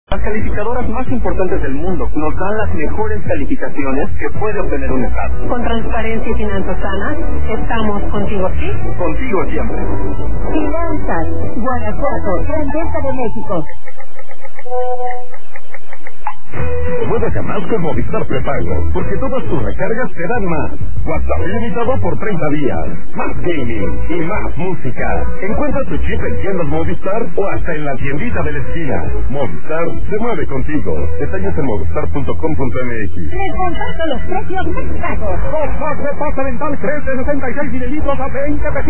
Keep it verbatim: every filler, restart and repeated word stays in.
Las calificadoras más importantes del mundo nos dan las mejores calificaciones que puede obtener un Estado. Con transparencia y finanzas sanas, estamos contigo, ¿sí? Contigo siempre. Finanzas, Guanajuato, Grandeza de México. Muévete más con Movistar Prepago, porque todas tus recargas te dan más. WhatsApp ilimitado por treinta días, más gaming y más música. Encuentra tu chip en tiendas Movistar o hasta en la tiendita de la esquina. Movistar se mueve contigo. Detalles en movistar punto com punto m x. Les comparto los precios más bajos. Dos packs de pasta dental tres de sesenta y seis mililitros a veinte pesos.